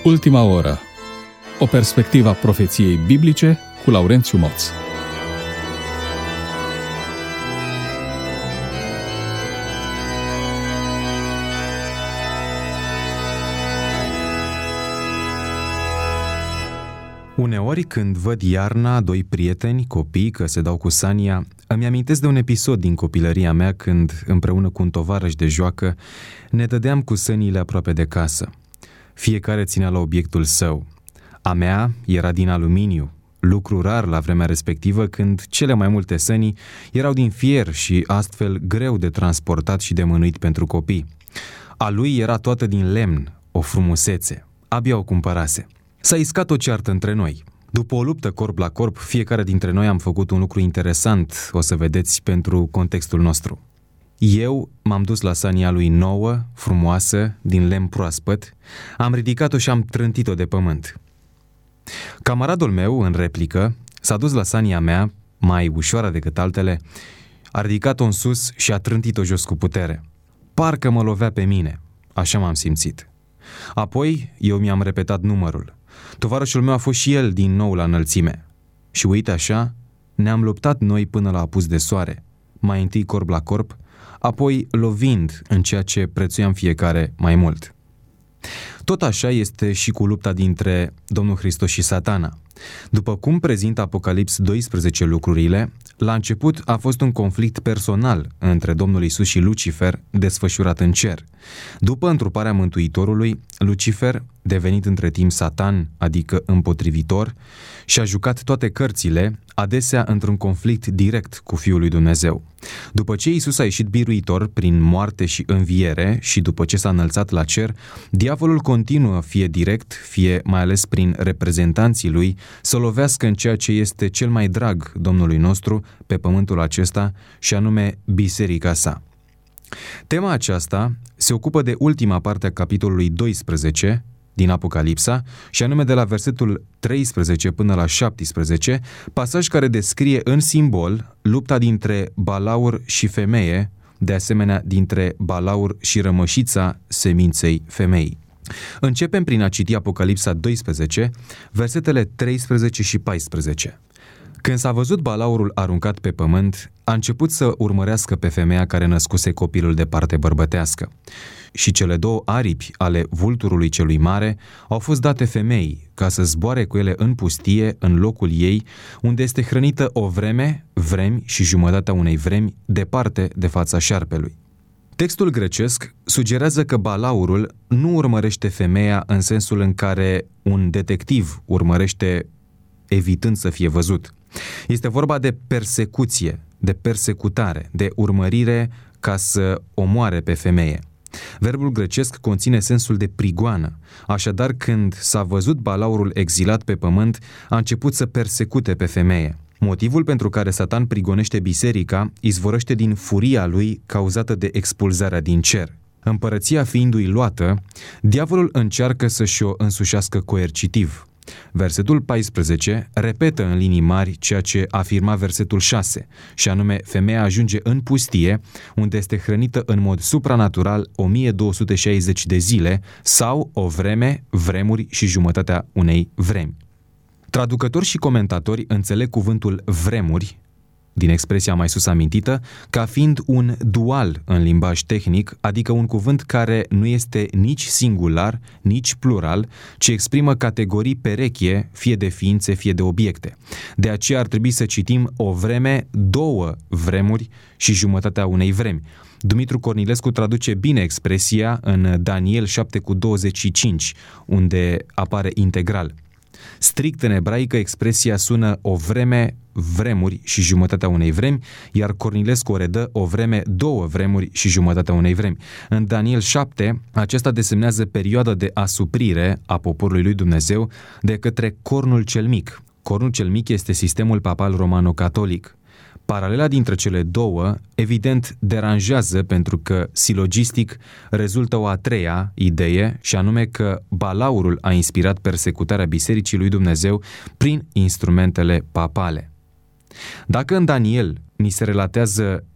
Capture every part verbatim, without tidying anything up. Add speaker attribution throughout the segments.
Speaker 1: Ultima oră. O perspectivă a profeției biblice cu Laurențiu Moț.
Speaker 2: Uneori când văd iarna, doi prieteni, copii, că se dau cu Sania, îmi amintesc de un episod din copilăria mea când, împreună cu un tovarăș de joacă, ne dădeam cu săniile aproape de casă. Fiecare ținea la obiectul său. A mea era din aluminiu, lucru rar la vremea respectivă când cele mai multe săni erau din fier și astfel greu de transportat și de mânuit pentru copii. A lui era toată din lemn, o frumusețe. Abia o cumpărase. S-a iscat o ceartă între noi. După o luptă corp la corp, fiecare dintre noi am făcut un lucru interesant, o să vedeți, pentru contextul nostru. Eu m-am dus la sania lui nouă, frumoasă, din lemn proaspăt, am ridicat-o și am trântit-o de pământ. Camaradul meu, în replică, s-a dus la sania mea, mai ușoară decât altele, a ridicat-o în sus și a trântit-o jos cu putere. Parcă mă lovea pe mine, așa m-am simțit. Apoi eu mi-am repetat numărul. Tovarășul meu a fost și el din nou la înălțime. Și uite așa, ne-am luptat noi până la apus de soare, mai întâi corp la corp, apoi lovind în ceea ce prețuiam fiecare mai mult. Tot așa este și cu lupta dintre Domnul Hristos și Satana. După cum prezintă Apocalips doisprezece lucrurile, la început a fost un conflict personal între Domnul Iisus și Lucifer, desfășurat în cer. După întruparea Mântuitorului, Lucifer, devenit între timp Satan, adică împotrivitor, și-a jucat toate cărțile, adesea într-un conflict direct cu Fiul lui Dumnezeu. După ce Iisus a ieșit biruitor prin moarte și înviere și după ce s-a înălțat la cer, diavolul continuă fie direct, fie mai ales prin reprezentanții lui, să lovească în ceea ce este cel mai drag Domnului nostru pe pământul acesta, și anume biserica sa. Tema aceasta se ocupă de ultima parte a capitolului doisprezece din Apocalipsa, și anume de la versetul treisprezece până la șaptesprezece, pasaj care descrie în simbol lupta dintre Balaur și femeie, de asemenea dintre Balaur și rămășița seminței femeii. Începem prin a citi Apocalipsa doisprezece, versetele treisprezece și paisprezece. Când s-a văzut Balaurul aruncat pe pământ, a început să urmărească pe femeia care născuse copilul de parte bărbătească. Și cele două aripi ale vulturului celui mare au fost date femeii, ca să zboare cu ele în pustie, în locul ei, unde este hrănită o vreme, vremi și jumătatea unei vremi, departe de fața șarpelui. Textul grecesc sugerează că Balaurul nu urmărește femeia în sensul în care un detectiv urmărește evitând să fie văzut. Este vorba de persecuție, de persecutare, de urmărire ca să omoare pe femeie. Verbul grecesc conține sensul de prigoană, așadar când s-a văzut Balaurul exilat pe pământ, a început să persecute pe femeie. Motivul pentru care Satan prigonește biserica izvorăște din furia lui cauzată de expulzarea din cer. Împărăția fiindu-i luată, diavolul încearcă să-și o însușească coercitiv. Versetul paisprezece repetă în linii mari ceea ce afirma versetul șase, și anume femeia ajunge în pustie, unde este hrănită în mod supranatural o mie două sute șaizeci de zile sau o vreme, vremuri și jumătatea unei vremi. Traducători și comentatori înțeleg cuvântul vremuri, din expresia mai sus amintită, ca fiind un dual în limbaj tehnic, adică un cuvânt care nu este nici singular, nici plural, ci exprimă categorii pereche, fie de ființe, fie de obiecte. De aceea ar trebui să citim o vreme, două vremuri și jumătatea unei vremi. Dumitru Cornilescu traduce bine expresia în Daniel șapte cu douăzeci și cinci, unde apare integral. Strict în ebraică, expresia sună o vreme, vremuri și jumătatea unei vremi, iar Cornilescu o redă o vreme, două vremuri și jumătatea unei vremi. În Daniel șapte, acesta desemnează perioada de asuprire a poporului lui Dumnezeu de către Cornul cel Mic. Cornul cel Mic este sistemul papal romano-catolic. Paralela dintre cele două, evident, deranjează pentru că, silogistic, rezultă o a treia idee, și anume că Balaurul a inspirat persecutarea Bisericii lui Dumnezeu prin instrumentele papale. Dacă în Daniel ni se relatează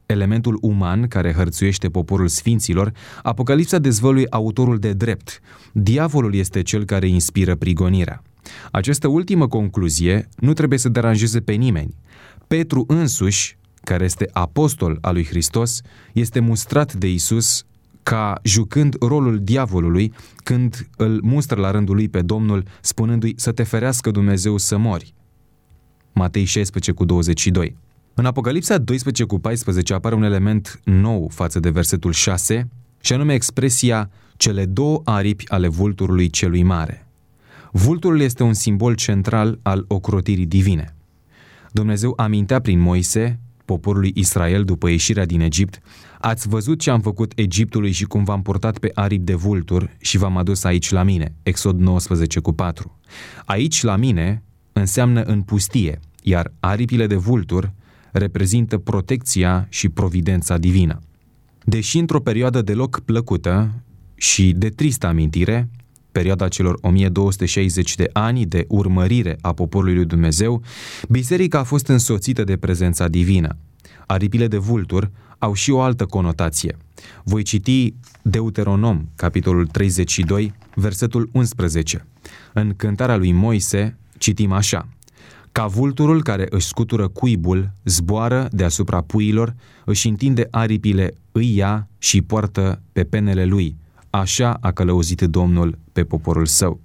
Speaker 2: elementul uman care hărțuiește poporul sfinților, Apocalipsa dezvăluie autorul de drept. Diavolul este cel care inspiră prigonirea. Această ultimă concluzie nu trebuie să deranjeze pe nimeni. Petru însuși, care este apostol al lui Hristos, este mustrat de Iisus ca jucând rolul diavolului când îl mustră la rândul lui pe Domnul, spunându-i să te ferească Dumnezeu să mori. Matei șaisprezece cu douăzeci și doi. În Apocalipsa doisprezece cu paisprezece apare un element nou față de versetul șase, și anume expresia cele două aripi ale vulturului celui mare. Vulturul este un simbol central al ocrotirii divine. Dumnezeu amintea prin Moise poporului Israel după ieșirea din Egipt: ați văzut ce am făcut Egiptului și cum v-am purtat pe aripi de vultur și v-am adus aici la mine. Exod nouăsprezece cu patru. Aici la mine înseamnă în pustie, iar aripile de vultur reprezintă protecția și providența divină. Deși într-o perioadă deloc plăcută și de tristă amintire, perioada celor o mie două sute șaizeci de ani de urmărire a poporului lui Dumnezeu, biserica a fost însoțită de prezența divină. Aripile de vultur au și o altă conotație. Voi citi Deuteronom, capitolul treizeci și doi, versetul unsprezece. În cântarea lui Moise citim așa: ca vulturul care își scutură cuibul, zboară deasupra puiilor, își întinde aripile, îi ia și poartă pe penele lui. Așa a călăuzit Domnul pe poporul său.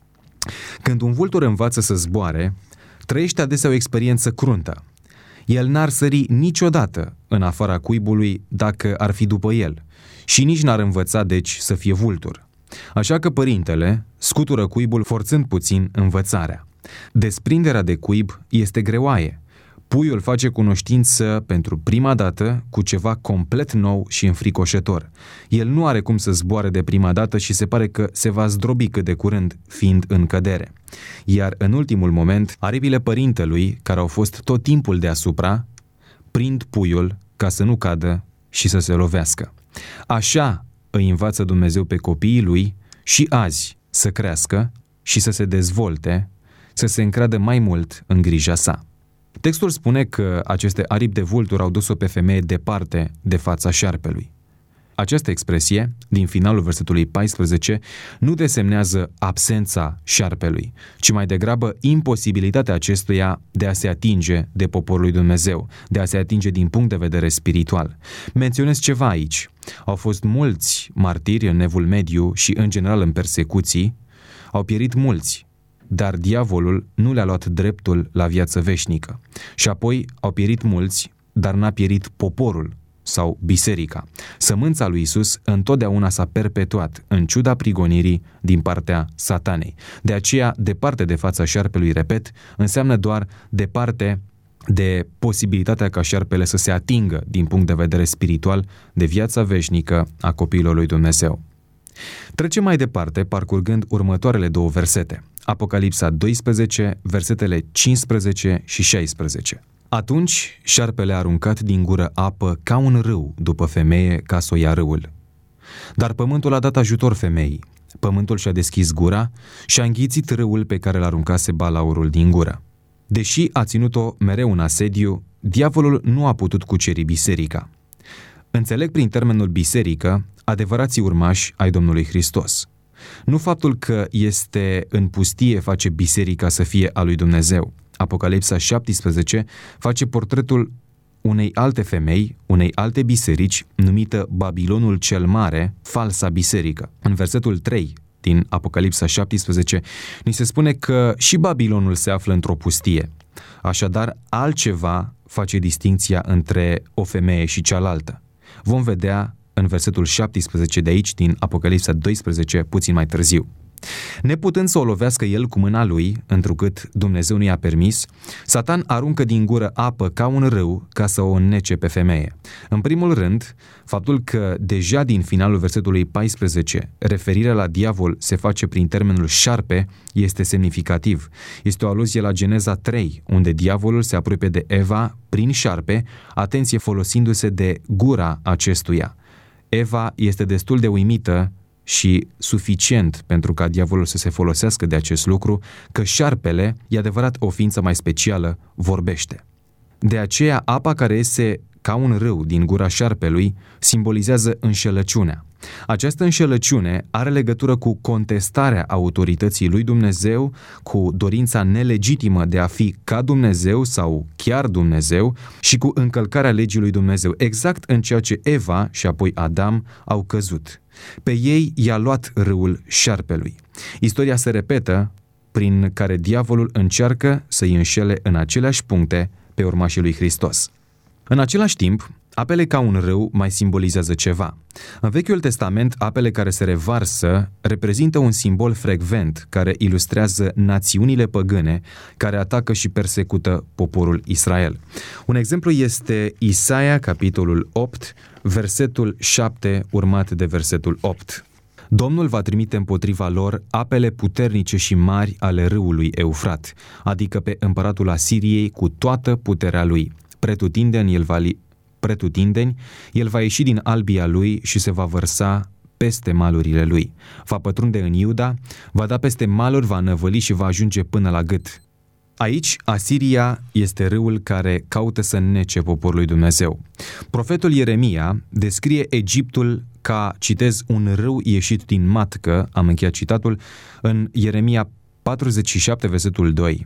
Speaker 2: Când un vultur învață să zboare, trăiește adesea o experiență cruntă. El n-ar sări niciodată în afara cuibului dacă ar fi după el și nici n-ar învăța deci să fie vultur. Așa că părintele scutură cuibul forțând puțin învățarea. Desprinderea de cuib este greoaie. Puiul face cunoștință pentru prima dată cu ceva complet nou și înfricoșător. El nu are cum să zboare de prima dată și se pare că se va zdrobi cât de curând, fiind în cădere. Iar în ultimul moment, aripile părintelui, care au fost tot timpul deasupra, prind puiul ca să nu cadă și să se lovească. Așa îi învață Dumnezeu pe copiii lui și azi să crească și să se dezvolte, să se încradă mai mult în grija sa. Textul spune că aceste aripi de vultur au dus-o pe femeie departe de fața șarpelui. Această expresie, din finalul versetului paisprezece, nu desemnează absența șarpelui, ci mai degrabă imposibilitatea acestuia de a se atinge de poporul lui Dumnezeu, de a se atinge din punct de vedere spiritual. Menționez ceva aici. Au fost mulți martiri în Evul Mediu și în general în persecuții, au pierit mulți, dar diavolul nu le-a luat dreptul la viață veșnică. Și apoi au pierit mulți, dar n-a pierit poporul sau biserica. Sămânța lui Isus întotdeauna s-a perpetuat, în ciuda prigonirii din partea Satanei. De aceea, departe de fața șarpelui, repet, înseamnă doar departe de posibilitatea ca șarpele să se atingă din punct de vedere spiritual de viața veșnică a copiilor lui Dumnezeu. Trecem mai departe, parcurgând următoarele două versete. Apocalipsa doisprezece, versetele cincisprezece și șaisprezece. Atunci șarpele a aruncat din gură apă ca un râu după femeie ca să o ia râul. Dar pământul a dat ajutor femeii. Pământul și-a deschis gura și a înghițit râul pe care l-aruncase balaurul din gură. Deși a ținut-o mereu în asediu, diavolul nu a putut cuceri biserica. Înțeleg prin termenul biserică adevărații urmași ai Domnului Hristos. Nu faptul că este în pustie face biserica să fie a lui Dumnezeu. Apocalipsa șaptesprezece face portretul unei alte femei, unei alte biserici, numită Babilonul cel Mare, falsa biserică. În versetul trei din Apocalipsa șaptesprezece ni se spune că și Babilonul se află într-o pustie. Așadar, altceva face distincția între o femeie și cealaltă. Vom vedea în versetul șaptesprezece de aici, din Apocalipsa doisprezece, puțin mai târziu. Neputând să o lovească el cu mâna lui, întrucât Dumnezeu nu i-a permis, Satan aruncă din gură apă ca un râu ca să o înnece pe femeie. În primul rând, faptul că deja din finalul versetului paisprezece referirea la diavol se face prin termenul șarpe este semnificativ. Este o aluzie la Geneza trei, unde diavolul se apropie de Eva prin șarpe, atenție folosindu-se de gura acestuia. Eva este destul de uimită și suficient pentru ca diavolul să se folosească de acest lucru, că șarpele, e adevărat o ființă mai specială, vorbește. De aceea apa care iese ca un râu din gura șarpelui, simbolizează înșelăciunea. Această înșelăciune are legătură cu contestarea autorității lui Dumnezeu, cu dorința nelegitimă de a fi ca Dumnezeu sau chiar Dumnezeu și cu încălcarea legii lui Dumnezeu, exact în ceea ce Eva și apoi Adam au căzut. Pe ei i-a luat râul șarpelui. Istoria se repetă prin care diavolul încearcă să-i înșele în aceleași puncte pe urmașii lui Hristos. În același timp, apele ca un râu mai simbolizează ceva. În Vechiul Testament, apele care se revarsă reprezintă un simbol frecvent care ilustrează națiunile păgâne care atacă și persecută poporul Israel. Un exemplu este Isaia, capitolul opt, versetul șapte, urmat de versetul opt. Domnul va trimite împotriva lor apele puternice și mari ale râului Eufrat, adică pe împăratul Asiriei cu toată puterea lui. Pretutindeni el va, li... Pretutindeni, el va ieși din albia lui și se va vărsa peste malurile lui. Va pătrunde în Iuda, va da peste maluri, va năvăli și va ajunge până la gât. Aici, Asiria este râul care caută să înnece poporul lui Dumnezeu. Profetul Ieremia descrie Egiptul ca, citez, un râu ieșit din matcă, am încheiat citatul, în Ieremia patruzeci și șapte, versetul doi.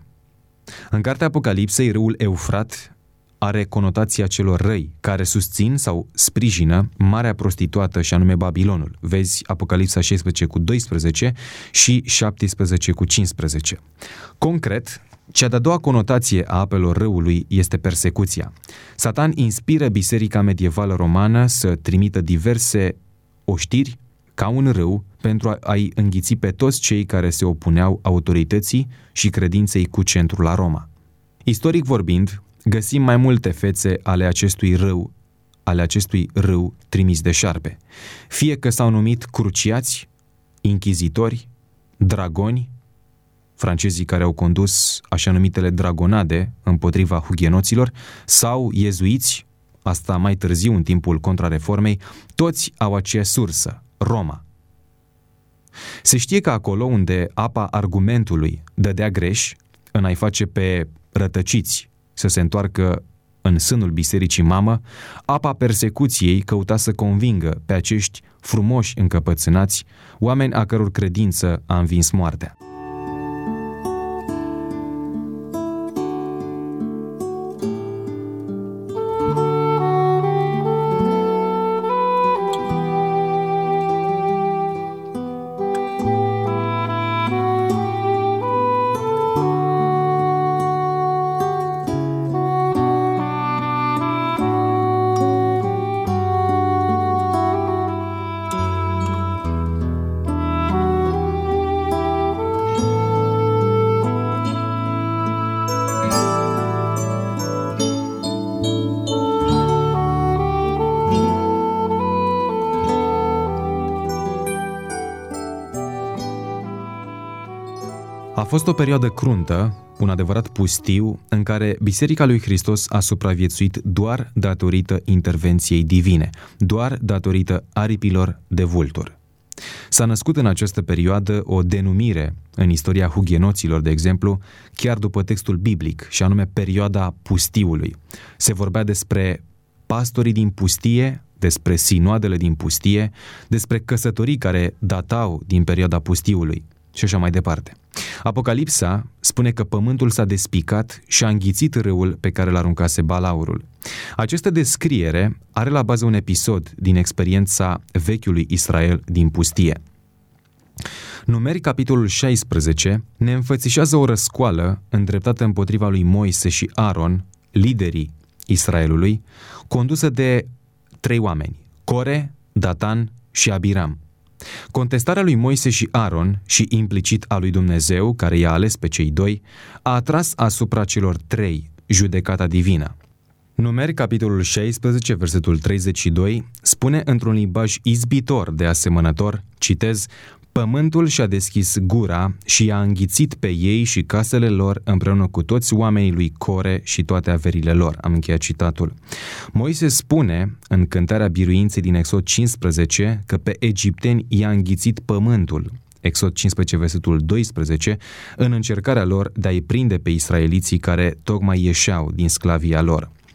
Speaker 2: În cartea Apocalipsei, râul Eufrat are conotația celor răi, care susțin sau sprijină marea prostituată și anume Babilonul. Vezi Apocalipsa șaisprezece cu doisprezece și șaptesprezece cu cincisprezece. Concret, cea de-a doua conotație a apelor râului este persecuția. Satan inspiră biserica medievală romană să trimită diverse oștiri ca un râu pentru a-i înghiți pe toți cei care se opuneau autorității și credinței cu centrul la Roma. Istoric vorbind, găsim mai multe fețe ale acestui râu, ale acestui râu trimis de șarpe. Fie că s-au numit cruciați, inchizitori, dragoni, francezii care au condus așa numitele dragonade împotriva hugenoților, sau iezuiți, asta mai târziu în timpul contrareformei, toți au aceeași sursă, Roma. Se știe că acolo unde apa argumentului dădea greș, în a-i face pe rătăciți să se întoarcă în sânul bisericii mamă, apa persecuției căuta să convingă pe acești frumoși încăpățânați, oameni a căror credință a învins moartea. A fost o perioadă cruntă, un adevărat pustiu, în care Biserica lui Hristos a supraviețuit doar datorită intervenției divine, doar datorită aripilor de vulturi. S-a născut în această perioadă o denumire în istoria hugenoților, de exemplu, chiar după textul biblic, și anume perioada pustiului. Se vorbea despre pastorii din pustie, despre sinoadele din pustie, despre căsătorii care datau din perioada pustiului și așa mai departe. Apocalipsa spune că pământul s-a despicat și a înghițit râul pe care l-aruncase balaurul. Această descriere are la bază un episod din experiența vechiului Israel din pustie. Numeri, capitolul șaisprezece, ne înfățișează o răscoală îndreptată împotriva lui Moise și Aron, liderii Israelului, condusă de trei oameni, Core, Datan și Abiram. Contestarea lui Moise și Aron și implicit a lui Dumnezeu, care i-a ales pe cei doi, a atras asupra celor trei judecata divină. Numeri, capitolul șaisprezece, versetul treizeci și doi, spune într-un limbaj izbitor de asemănător, citez, Pământul și-a deschis gura și i-a înghițit pe ei și casele lor împreună cu toți oamenii lui Core și toate averile lor. Am încheiat citatul. Moise spune în cântarea biruinței din Exod cincisprezece că pe egipteni i-a înghițit pământul. Exod cincisprezece, versetul doisprezece, în încercarea lor de a-i prinde pe israeliții care tocmai ieșeau din sclavia lor.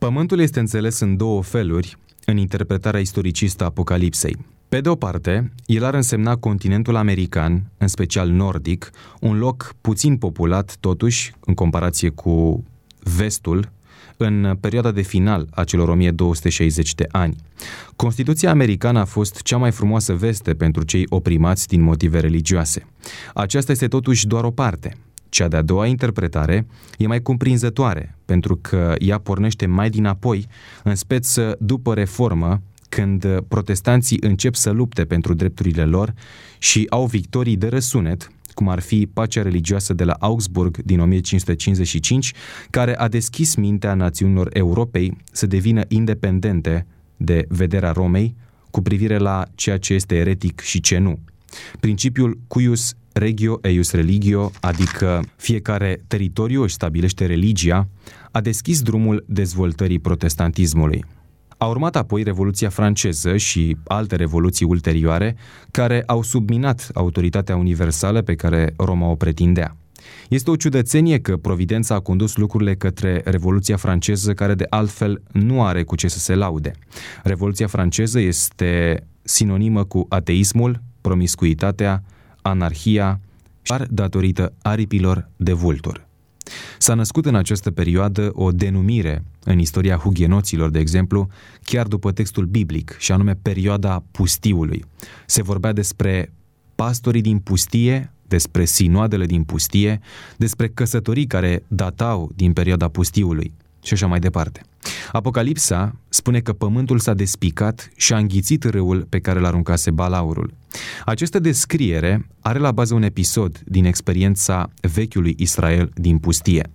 Speaker 2: Pământul este înțeles în două feluri în interpretarea istoricistă a Apocalipsei. Pe de o parte, el ar însemna continentul american, în special nordic, un loc puțin populat, totuși, în comparație cu vestul, în perioada de final a celor o mie două sute șaizeci de ani. Constituția americană a fost cea mai frumoasă veste pentru cei oprimați din motive religioase. Aceasta este totuși doar o parte. Cea de-a doua interpretare e mai cuprinzătoare, pentru că ea pornește mai dinapoi, în speță după reformă, când protestanții încep să lupte pentru drepturile lor și au victorii de răsunet, cum ar fi pacea religioasă de la Augsburg din o mie cinci sute cincizeci și cinci, care a deschis mintea națiunilor Europei să devină independente de vederea Romei cu privire la ceea ce este eretic și ce nu. Principiul cuius regio eius religio, adică fiecare teritoriu își stabilește religia, a deschis drumul dezvoltării protestantismului. A urmat apoi Revoluția franceză și alte revoluții ulterioare care au subminat autoritatea universală pe care Roma o pretindea. Este o ciudățenie că Providența a condus lucrurile către Revoluția franceză, care de altfel nu are cu ce să se laude. Revoluția franceză este sinonimă cu ateismul, promiscuitatea, anarhia, doar datorită aripilor de vulturi. S-a născut în această perioadă o denumire în istoria hugenoților, de exemplu, chiar după textul biblic, și anume perioada pustiului. Se vorbea despre pastorii din pustie, despre sinoadele din pustie, despre căsătorii care datau din perioada pustiului și așa mai departe. Apocalipsa spune că pământul s-a despicat și a înghițit râul pe care l-aruncase balaurul. Această descriere are la bază un episod din experiența vechiului Israel din pustie.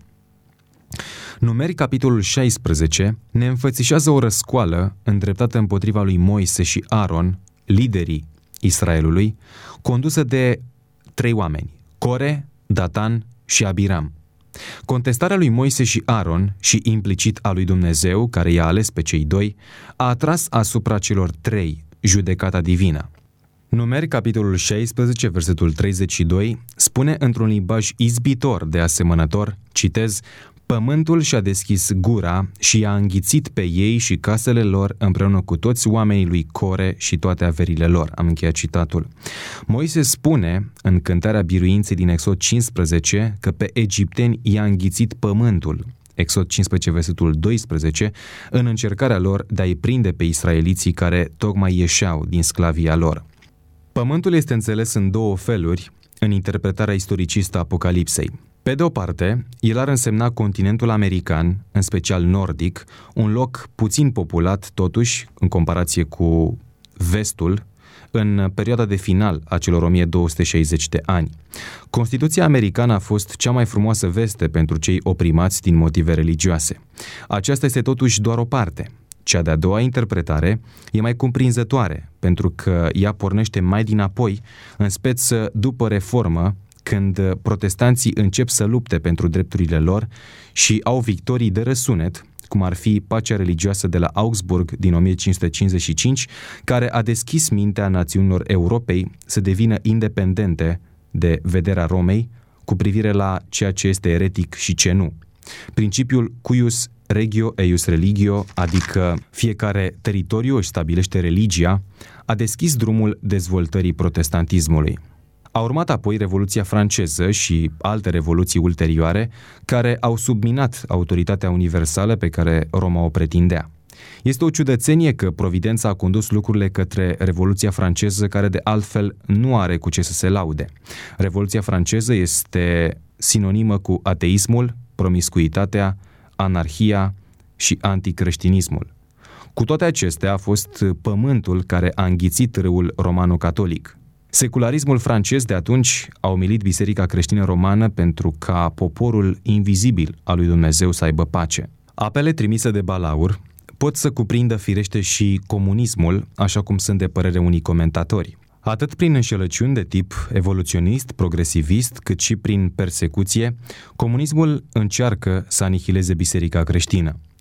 Speaker 2: Numeri, capitolul șaisprezece, ne înfățișează o răscoală îndreptată împotriva lui Moise și Aron, liderii Israelului, condusă de trei oameni, Core, Datan și Abiram. Contestarea lui Moise și Aron și implicit a lui Dumnezeu, care i-a ales pe cei doi, a atras asupra celor trei judecata divină. Numeri, capitolul șaisprezece, versetul treizeci și doi, spune într-un limbaj izbitor de asemănător, citez, pământul și-a deschis gura și i-a înghițit pe ei și casele lor împreună cu toți oamenii lui Core și toate averile lor. Am încheiat citatul. Moise spune în cântarea biruinței din Exod cincisprezece că pe egipteni i-a înghițit pământul. Exod cincisprezece, versetul doisprezece, în încercarea lor de a-i prinde pe israeliții care tocmai ieșeau din sclavia lor. Pământul este înțeles în două feluri în interpretarea istoricistă a Apocalipsei. Pe de o parte, el ar însemna continentul american, în special nordic, un loc puțin populat, totuși, în comparație cu vestul, în perioada de final a celor o mie două sute șaizeci de ani. Constituția americană a fost cea mai frumoasă veste pentru cei oprimați din motive religioase. Aceasta este totuși doar o parte. Cea de-a doua interpretare e mai cuprinzătoare, pentru că ea pornește mai dinapoi, în speță după reformă, când protestanții încep să lupte pentru drepturile lor și au victorii de răsunet, cum ar fi pacea religioasă de la Augsburg din o mie cinci sute cincizeci și cinci, care a deschis mintea națiunilor Europei să devină independente de vederea Romei cu privire la ceea ce este eretic și ce nu. Principiul cuius regio eius religio, adică fiecare teritoriu își stabilește religia, a deschis drumul dezvoltării protestantismului. A urmat apoi Revoluția franceză și alte revoluții ulterioare care au subminat autoritatea universală pe care Roma o pretindea. Este o ciudățenie că Providența a condus lucrurile către Revoluția franceză, care de altfel nu are cu ce să se laude. Revoluția franceză este sinonimă cu ateismul, promiscuitatea, anarhia și anticreștinismul. Cu toate acestea a fost pământul care a înghițit râul romano-catolic. Secularismul francez de atunci a umilit Biserica creștină romană pentru ca poporul invizibil al lui Dumnezeu să aibă pace. Apele trimise de balaur pot să cuprindă firește și comunismul, așa cum sunt de părere unii comentatori. Atât prin înșelăciuni de tip evoluționist, progresivist, cât și prin persecuție, comunismul încearcă să anihileze Biserica creștină.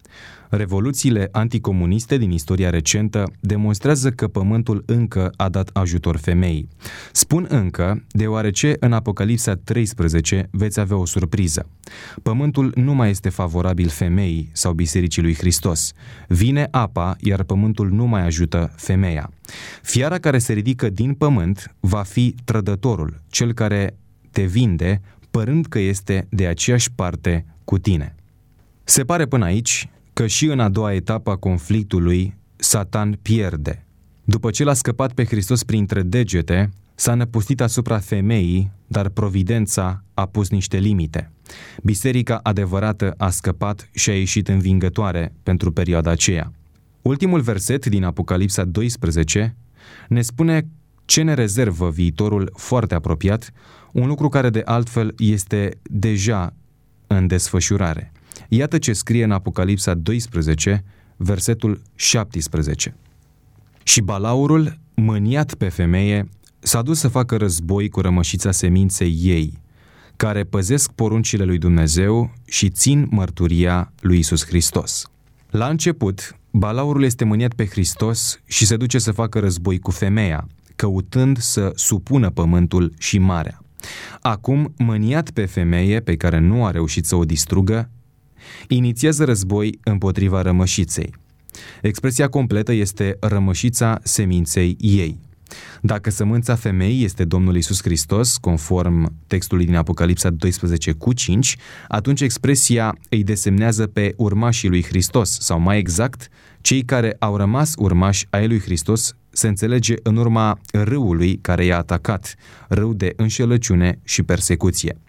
Speaker 2: Revoluțiile anticomuniste din istoria recentă demonstrează că pământul încă a dat ajutor femeii. Spun încă, deoarece în Apocalipsa treisprezece veți avea o surpriză. Pământul nu mai este favorabil femeii sau Bisericii lui Hristos. Vine apa, iar pământul nu mai ajută femeia. Fiara care se ridică din pământ va fi trădătorul, cel care te vinde, părând că este de aceeași parte cu tine. Se pare până aici că și în a doua etapă a conflictului, Satan pierde. După ce l-a scăpat pe Hristos printre degete, s-a năpustit asupra femeii, dar providența a pus niște limite. Biserica adevărată a scăpat și a ieșit învingătoare pentru perioada aceea. Ultimul verset din Apocalipsa doisprezece ne spune ce ne rezervă viitorul foarte apropiat, un lucru care de altfel este deja în desfășurare. Iată ce scrie în Apocalipsa doisprezece, versetul șaptesprezece. Și Balaurul, mâniat pe femeie, s-a dus să facă război cu rămășița seminței ei, care păzesc poruncile lui Dumnezeu și țin mărturia lui Iisus Hristos. La început, Balaurul este mâniat pe Hristos și se duce să facă război cu femeia, căutând să supună pământul și marea. Acum, mâniat pe femeie, pe care nu a reușit să o distrugă, inițiază război împotriva rămășiței. Expresia completă este rămășița seminței ei. Dacă sămânța femeii este Domnul Iisus Hristos, conform textului din Apocalipsa doisprezece cu cinci, atunci expresia îi desemnează pe urmașii lui Hristos, sau mai exact, cei care au rămas urmași ai lui Hristos, se înțelege în urma râului care i-a atacat, râu de înșelăciune și persecuție.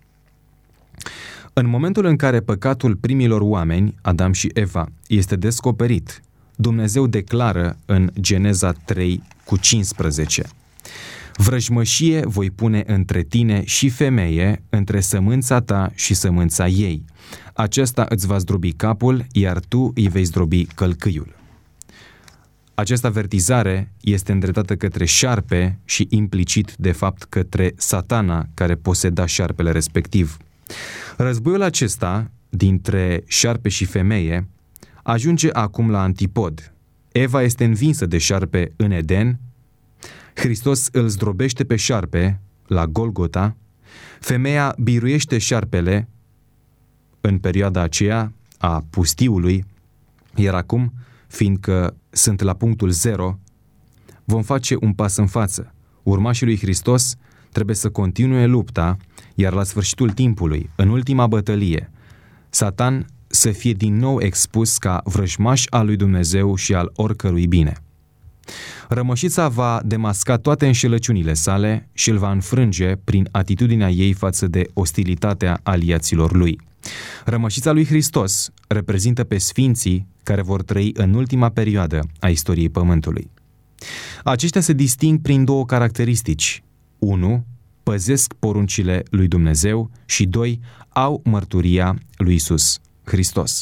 Speaker 2: În momentul în care păcatul primilor oameni, Adam și Eva, este descoperit, Dumnezeu declară în Geneza trei cu cincisprezece: vrăjmășie voi pune între tine și femeie, între sămânța ta și sămânța ei. Aceasta îți va zdrobi capul, iar tu îi vei zdrobi călcâiul. Această avertizare este îndreptată către șarpe și implicit, de fapt, către Satana, care poseda șarpele respectiv. Războiul acesta dintre șarpe și femeie ajunge acum la antipod. Eva este învinsă de șarpe în Eden, Hristos îl zdrobește pe șarpe la Golgota, femeia biruiește șarpele în perioada aceea a pustiului, iar acum, fiindcă sunt la punctul zero, vom face un pas în față. Urmașii lui Hristos trebuie să continue lupta, iar la sfârșitul timpului, în ultima bătălie, Satan să fie din nou expus ca vrăjmaș al lui Dumnezeu și al oricărui bine. Rămășița va demasca toate înșelăciunile sale și îl va înfrânge prin atitudinea ei față de ostilitatea aliaților lui. Rămășița lui Hristos reprezintă pe sfinții care vor trăi în ultima perioadă a istoriei Pământului. Aceștia se disting prin două caracteristici. unu. Păzesc poruncile lui Dumnezeu și doi. Au mărturia lui Iisus Hristos.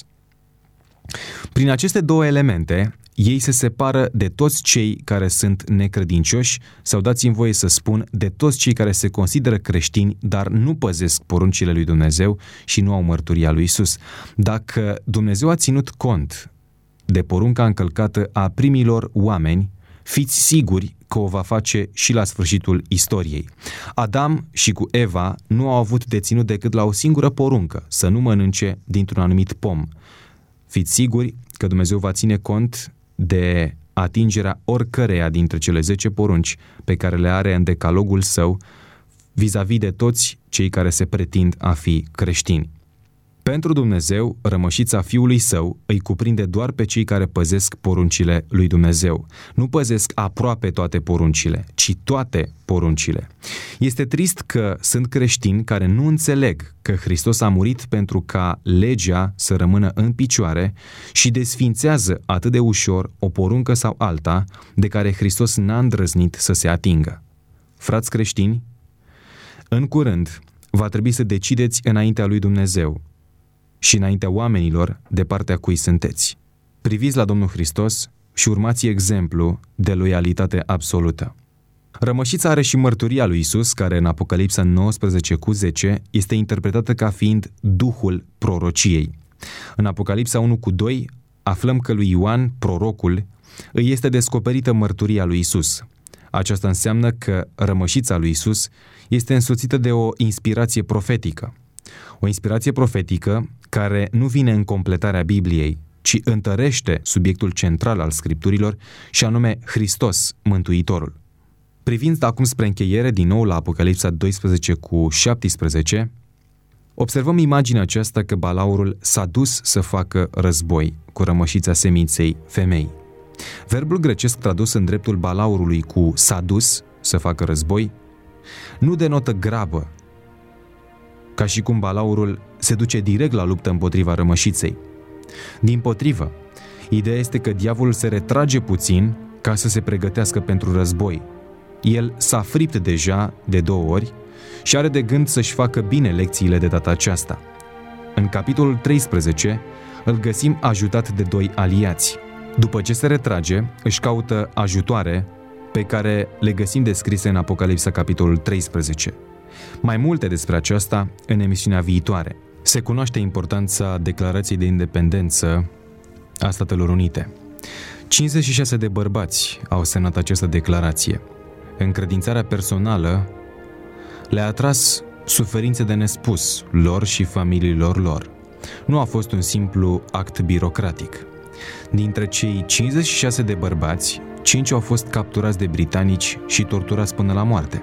Speaker 2: Prin aceste două elemente, ei se separă de toți cei care sunt necredincioși sau, dați-mi voie să spun, de toți cei care se consideră creștini, dar nu păzesc poruncile lui Dumnezeu și nu au mărturia lui Iisus. Dacă Dumnezeu a ținut cont de porunca încălcată a primilor oameni, fiți siguri că o va face și la sfârșitul istoriei. Adam și cu Eva nu au avut de ținut decât la o singură poruncă, să nu mănânce dintr-un anumit pom. Fiți siguri că Dumnezeu va ține cont de atingerea oricăreia dintre cele zece porunci pe care le are în decalogul său vis-a-vis de toți cei care se pretind a fi creștini. Pentru Dumnezeu, rămășița Fiului Său îi cuprinde doar pe cei care păzesc poruncile lui Dumnezeu. Nu păzesc aproape toate poruncile, ci toate poruncile. Este trist că sunt creștini care nu înțeleg că Hristos a murit pentru ca legea să rămână în picioare și desfințează atât de ușor o poruncă sau alta de care Hristos n-a îndrăznit să se atingă. Frați creștini, în curând va trebui să decideți înaintea lui Dumnezeu și înaintea oamenilor de partea cui sunteți. Priviți la Domnul Hristos și urmați exemplu de loialitate absolută. Rămășița are și mărturia lui Iisus, care în Apocalipsa nouăsprezece cu zece este interpretată ca fiind Duhul prorociei. În Apocalipsa unu cu doi aflăm că lui Ioan, prorocul, îi este descoperită mărturia lui Isus. Aceasta înseamnă că rămășița lui Isus este însoțită de o inspirație profetică. O inspirație profetică care nu vine în completarea Bibliei, ci întărește subiectul central al Scripturilor, și anume Hristos, Mântuitorul. Privind acum spre încheiere, din nou la Apocalipsa doisprezece cu șaptesprezece, observăm imaginea aceasta că balaurul s-a dus să facă război cu rămășița seminței femei. Verbul grecesc tradus în dreptul balaurului cu s-a dus să facă război nu denotă grabă, ca și cum balaurul se duce direct la luptă împotriva rămășiței. Dimpotrivă, ideea este că diavolul se retrage puțin ca să se pregătească pentru război. El s-a fript deja de două ori și are de gând să-și facă bine lecțiile de data aceasta. În capitolul treisprezece îl găsim ajutat de doi aliați. După ce se retrage, își caută ajutoare pe care le găsim descrise în Apocalipsa capitolul treisprezece. Mai multe despre aceasta în emisiunea viitoare. Se cunoaște importanța declarației de independență a Statelor Unite. cincizeci și șase de bărbați au semnat această declarație. Încredințarea personală le-a atras suferințe de nespus lor și familiilor lor. Nu a fost un simplu act birocratic. Dintre cei cincizeci și șase de bărbați, cinci au fost capturați de britanici și torturați până la moarte.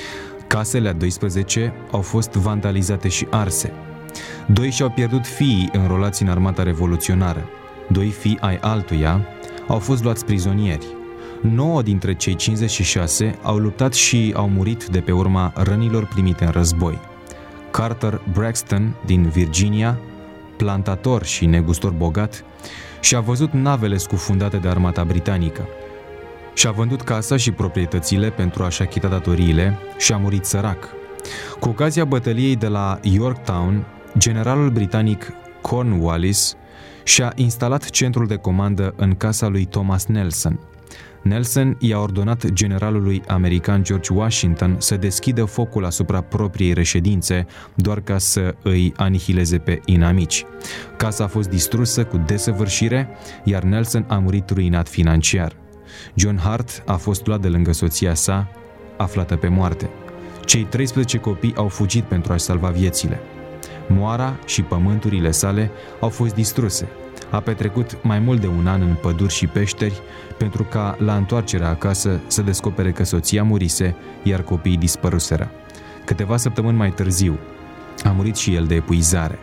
Speaker 2: Casele a doisprezece au fost vandalizate și arse. Doi și-au pierdut fiii înrolați în armata revoluționară. Doi fii ai altuia au fost luați prizonieri. Nouă dintre cei cincizeci și șase au luptat și au murit de pe urma rănilor primite în război. Carter Braxton din Virginia, plantator și negustor bogat, și-a văzut navele scufundate de armata britanică. Și-a vândut casa și proprietățile pentru a-și achita datoriile și a murit sărac. Cu ocazia bătăliei de la Yorktown, generalul britanic Cornwallis și-a instalat centrul de comandă în casa lui Thomas Nelson. Nelson i-a ordonat generalului american George Washington să deschidă focul asupra propriei reședințe, doar ca să îi anihileze pe inamici. Casa a fost distrusă cu desăvârșire, iar Nelson a murit ruinat financiar. John Hart a fost luat de lângă soția sa, aflată pe moarte. Cei treisprezece copii au fugit pentru a-și salva viețile. Moara și pământurile sale au fost distruse. A petrecut mai mult de un an în păduri și peșteri pentru ca, la întoarcerea acasă, să descopere că soția murise, iar copiii dispăruseră. Câteva săptămâni mai târziu, a murit și el de epuizare.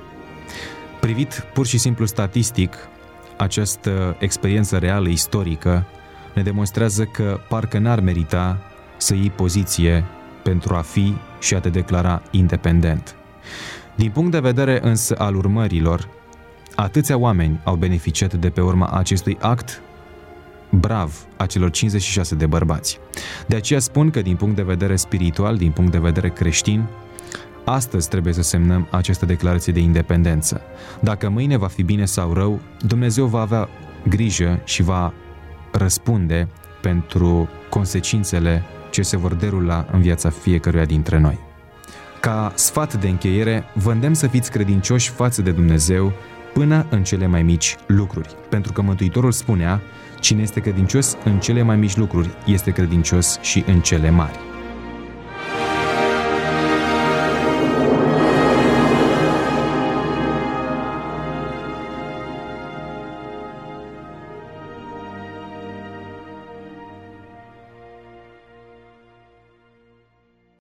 Speaker 2: Privit pur și simplu statistic, această experiență reală istorică ne demonstrează că parcă n-ar merita să iei poziție pentru a fi și a te declara independent. Din punct de vedere însă al urmărilor, atâția oameni au beneficiat de pe urma acestui act brav a celor cincizeci și șase de bărbați. De aceea spun că din punct de vedere spiritual, din punct de vedere creștin, astăzi trebuie să semnăm această declarație de independență. Dacă mâine va fi bine sau rău, Dumnezeu va avea grijă și va răspunde pentru consecințele ce se vor derula în viața fiecăruia dintre noi. Ca sfat de încheiere, vă îndemn să fiți credincioși față de Dumnezeu până în cele mai mici lucruri, pentru că Mântuitorul spunea: cine este credincios în cele mai mici lucruri este credincios și în cele mari.